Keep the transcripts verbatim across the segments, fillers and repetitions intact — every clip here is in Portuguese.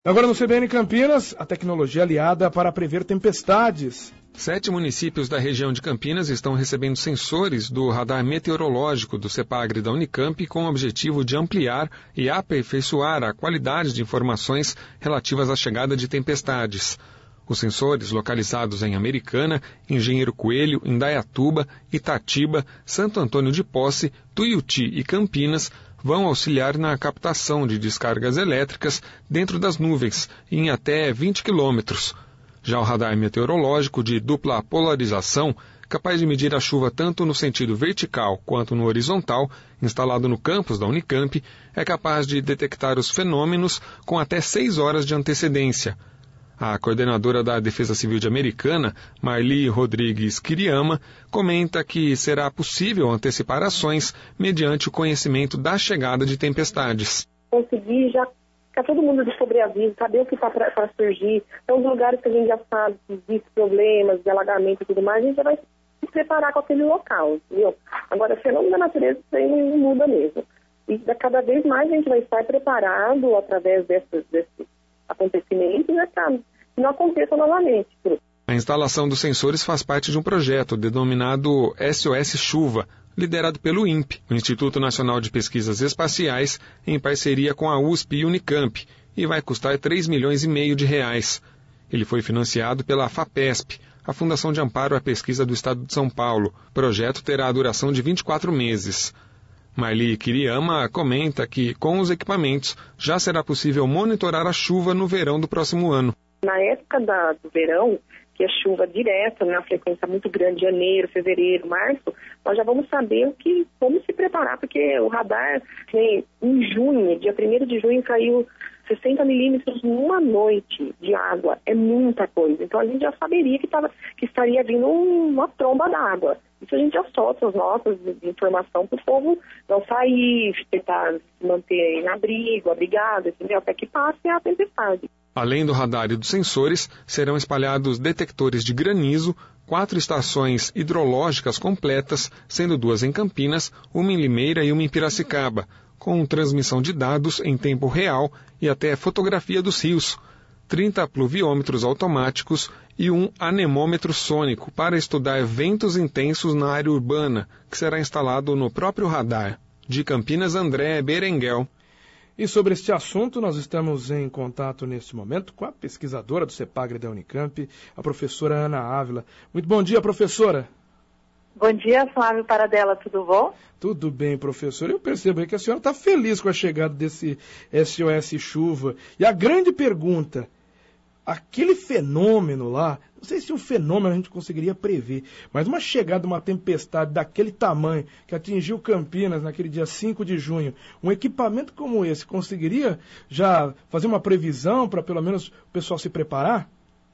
Agora no C B N Campinas, a tecnologia aliada para prever tempestades. Sete municípios da região de Campinas estão recebendo sensores do radar meteorológico do CEPAGRE da Unicamp com o objetivo de ampliar e aperfeiçoar a qualidade de informações relativas à chegada de tempestades. Os sensores, localizados em Americana, Engenheiro Coelho, Indaiatuba, Itatiba, Santo Antônio de Posse, Tuiuti e Campinas, vão auxiliar na captação de descargas elétricas dentro das nuvens, em até vinte quilômetros. Já o radar meteorológico de dupla polarização, capaz de medir a chuva tanto no sentido vertical quanto no horizontal, instalado no campus da Unicamp, é capaz de detectar os fenômenos com até seis horas de antecedência. A coordenadora da Defesa Civil de Americana, Marli Rodrigues Kiriyama, comenta que será possível antecipar ações mediante o conhecimento da chegada de tempestades. Conseguir já ficar todo mundo de sobreaviso, saber o que está para surgir. Então, os lugares que a gente já sabe que existem problemas de alagamento e tudo mais, a gente já vai se preparar com aquele local, entendeu? Agora, fenômeno da natureza, isso aí não muda mesmo. E cada vez mais a gente vai estar preparado através desses, desses acontecimentos, né, para que não aconteça novamente. A instalação dos sensores faz parte de um projeto denominado S O S Chuva, liderado pelo I N P, o Instituto Nacional de Pesquisas Espaciais, em parceria com a U S P e Unicamp, e vai custar três milhões e meio de reais. Ele foi financiado pela FAPESP, a Fundação de Amparo à Pesquisa do Estado de São Paulo. O projeto terá a duração de vinte e quatro meses. Marli Kiriyama comenta que, com os equipamentos, já será possível monitorar a chuva no verão do próximo ano. Na época da, do verão, que é chuva direta, na frequência muito grande, janeiro, fevereiro, março, nós já vamos saber o que, como se preparar, porque o radar, em junho, dia primeiro de junho, caiu sessenta milímetros numa noite de água. É muita coisa. Então a gente já saberia que, tava, que estaria vindo uma tromba d'água. Isso a gente já solta as notas de informação para o povo não sair, tentar se manter em abrigo, abrigado, entendeu? Até que passe a tempestade. Além do radar e dos sensores, serão espalhados detectores de granizo, quatro estações hidrológicas completas, sendo duas em Campinas, uma em Limeira e uma em Piracicaba, com transmissão de dados em tempo real e até fotografia dos rios, trinta pluviômetros automáticos e um anemômetro sônico para estudar ventos intensos na área urbana, que será instalado no próprio radar. De Campinas, André Berenguel. E sobre este assunto, nós estamos em contato neste momento com a pesquisadora do CEPAGRE da Unicamp, a professora Ana Ávila. Muito bom dia, professora. Bom dia, Flávio Paradella, tudo bom? Tudo bem, professora. Eu percebo aí que a senhora está feliz com a chegada desse S O S Chuva. E a grande pergunta, aquele fenômeno lá, não sei se um fenômeno a gente conseguiria prever, mas uma chegada de uma tempestade daquele tamanho que atingiu Campinas naquele dia cinco de junho, um equipamento como esse conseguiria já fazer uma previsão para pelo menos o pessoal se preparar?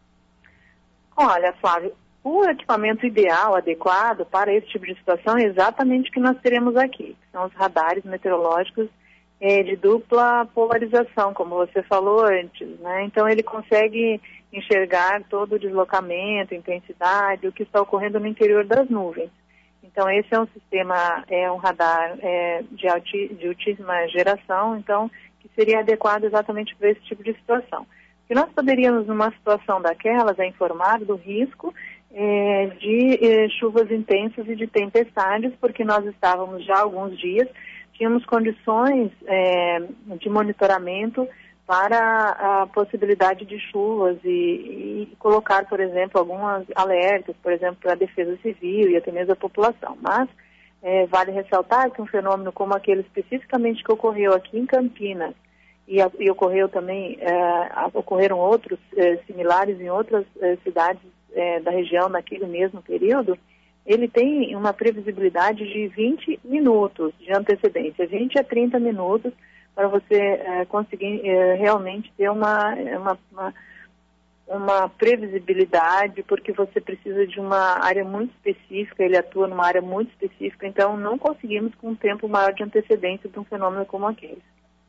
Olha, Flávio, o equipamento ideal, adequado para esse tipo de situação é exatamente o que nós teremos aqui, que são os radares meteorológicos é, de dupla polarização, como você falou antes, né? Então ele consegue enxergar todo o deslocamento, intensidade, o que está ocorrendo no interior das nuvens. Então esse é um sistema, é um radar é, de, alti, de altíssima geração, então que seria adequado exatamente para esse tipo de situação. Que nós poderíamos, numa situação daquelas, é informar do risco é, de é, chuvas intensas e de tempestades, porque nós estávamos já há alguns dias, tínhamos condições é, de monitoramento para a possibilidade de chuvas e, e colocar, por exemplo, algumas alertas, por exemplo, para a Defesa Civil e até mesmo a população. Mas é, vale ressaltar que um fenômeno como aquele especificamente que ocorreu aqui em Campinas e, a, e ocorreu também, é, ocorreram outros é, similares em outras é, cidades é, da região naquele mesmo período, ele tem uma previsibilidade de vinte minutos de antecedência, vinte a trinta minutos, para você é, conseguir é, realmente ter uma, uma, uma, uma previsibilidade, porque você precisa de uma área muito específica, ele atua numa área muito específica, então não conseguimos com um tempo maior de antecedência de um fenômeno como aquele.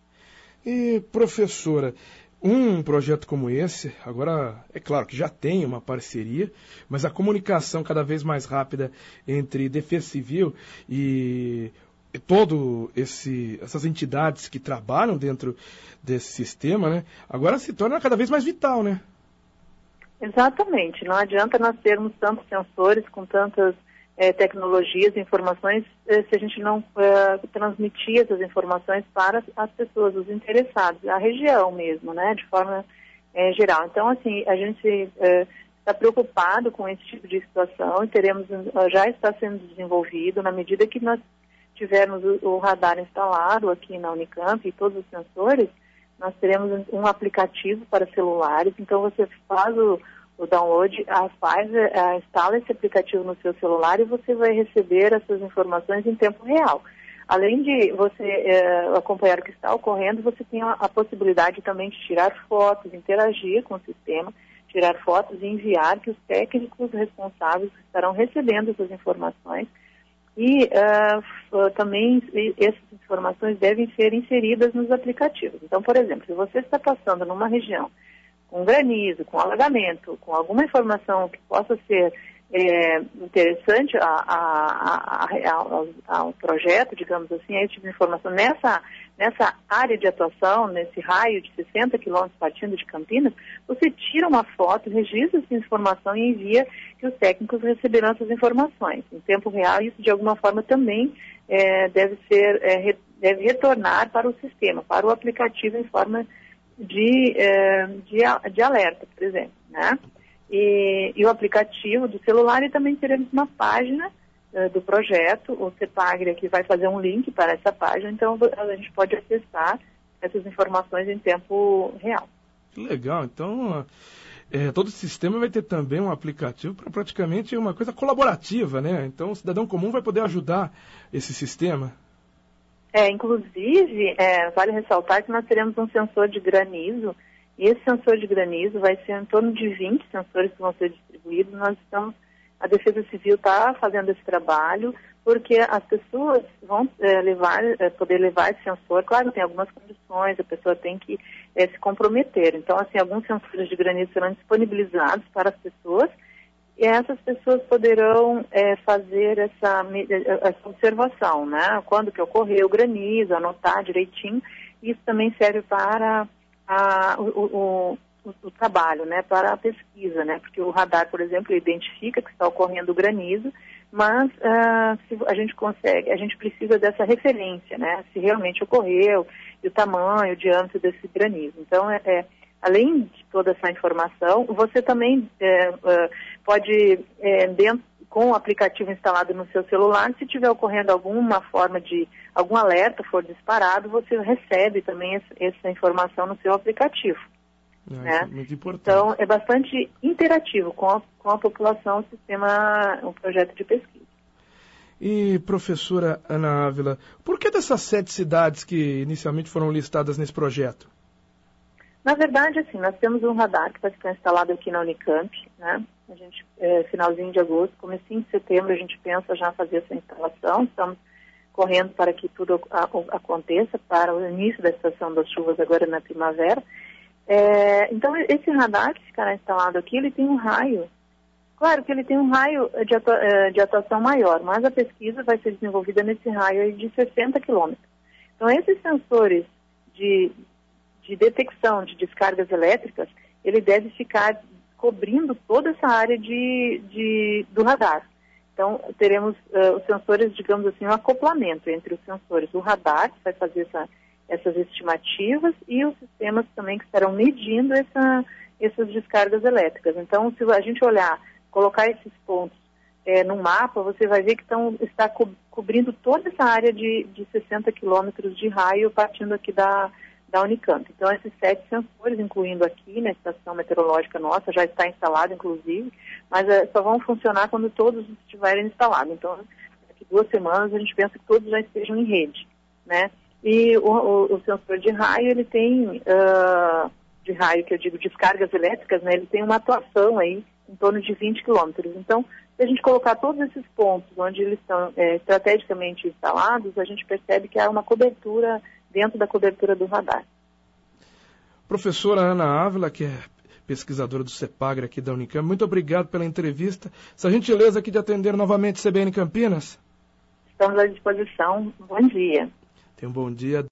E, professora, um projeto como esse, agora é claro que já tem uma parceria, mas a comunicação cada vez mais rápida entre Defesa Civil e todo esse essas entidades que trabalham dentro desse sistema, né, agora se torna cada vez mais vital, né? Exatamente. Não adianta nós termos tantos sensores com tantas é, tecnologias e informações é, se a gente não é, transmitir essas informações para as pessoas, os interessados, a região mesmo, né, de forma é, geral. Então, assim, a gente é, está preocupado com esse tipo de situação e teremos, já está sendo desenvolvido na medida que nós tivermos o, o radar instalado aqui na Unicamp e todos os sensores, nós teremos um aplicativo para celulares. Então você faz o, o download, a, faz, a, instala esse aplicativo no seu celular e você vai receber essas informações em tempo real. Além de você é, acompanhar o que está ocorrendo, você tem a, a possibilidade também de tirar fotos, interagir com o sistema, tirar fotos e enviar, que os técnicos responsáveis estarão recebendo essas informações. E uh, também essas informações devem ser inseridas nos aplicativos. Então, por exemplo, se você está passando numa região com granizo, com alagamento, com alguma informação que possa ser é, interessante a, a, a, a, ao, ao projeto, digamos assim, a esse tipo de informação nessa, nessa área de atuação, nesse raio de sessenta quilômetros partindo de Campinas, você tira uma foto, registra essa informação e envia, que os técnicos receberão essas informações em tempo real. Isso, de alguma forma, também é, deve ser, é, re, deve retornar para o sistema, para o aplicativo em forma de, é, de, de alerta, por exemplo, né? E, e o aplicativo do celular, e também teremos uma página uh, do projeto, o CEPAGRE aqui vai fazer um link para essa página, então a gente pode acessar essas informações em tempo real. Que legal, então é, todo o sistema vai ter também um aplicativo para praticamente uma coisa colaborativa, né? Então o cidadão comum vai poder ajudar esse sistema. É, inclusive, é, vale ressaltar que nós teremos um sensor de granizo. E esse sensor de granizo vai ser em torno de vinte sensores que vão ser distribuídos. Nós estamos, a Defesa Civil está fazendo esse trabalho, porque as pessoas vão é, levar, é, poder levar esse sensor. Claro, tem algumas condições, a pessoa tem que é, se comprometer. Então, assim, alguns sensores de granizo serão disponibilizados para as pessoas, e essas pessoas poderão é, fazer essa, essa observação, né? Quando que ocorreu o granizo, anotar direitinho. Isso também serve para A, o, o, o, o trabalho, né, para a pesquisa, né, porque o radar, por exemplo, identifica que está ocorrendo o granizo, mas uh, se a gente consegue, a gente precisa dessa referência, né, se realmente ocorreu, e o tamanho, o diâmetro desse granizo. Então, é, é, além de toda essa informação, você também é, uh, pode, é, dentro, com o aplicativo instalado no seu celular, se tiver ocorrendo alguma forma de, algum alerta for disparado, você recebe também essa, essa informação no seu aplicativo. É, né? Isso é muito importante. Então, é bastante interativo com a, com a população, o sistema, o projeto de pesquisa. E, professora Ana Ávila, por que dessas sete cidades que inicialmente foram listadas nesse projeto? Na verdade, assim, nós temos um radar que vai ficar instalado aqui na Unicamp, né? A gente, é, finalzinho de agosto, comecinho de setembro, a gente pensa já fazer essa instalação. Estamos correndo para que tudo a, a, aconteça para o início da estação das chuvas agora na primavera. É, então, esse radar que ficará instalado aqui, ele tem um raio. Claro que ele tem um raio de, atua, de atuação maior, mas a pesquisa vai ser desenvolvida nesse raio de sessenta quilômetros. Então, esses sensores de, de detecção de descargas elétricas, ele deve ficar cobrindo toda essa área de, de, do radar. Então, teremos uh, os sensores, digamos assim, um acoplamento entre os sensores do radar, que vai fazer essa, essas estimativas, e os sistemas também que estarão medindo essa, essas descargas elétricas. Então, se a gente olhar, colocar esses pontos é, no mapa, você vai ver que tão, está co cobrindo toda essa área de, de sessenta quilômetros de raio, partindo aqui da, da Unicamp. Então, esses sete sensores, incluindo aqui na estação meteorológica nossa, já está instalado, inclusive, mas é, só vão funcionar quando todos estiverem instalados. Então, daqui duas semanas, a gente pensa que todos já estejam em rede, né? E o, o, o sensor de raio, ele tem, uh, de raio, que eu digo, descargas elétricas, né? Ele tem uma atuação aí em torno de vinte quilômetros. Então, se a gente colocar todos esses pontos onde eles estão é, estrategicamente instalados, a gente percebe que há uma cobertura dentro da cobertura do radar. Professora Ana Ávila, que é pesquisadora do CEPAGRE aqui da Unicamp, muito obrigado pela entrevista. Essa gentileza aqui de atender novamente C B N Campinas. estamos à disposição. Bom dia. Tenha um bom dia.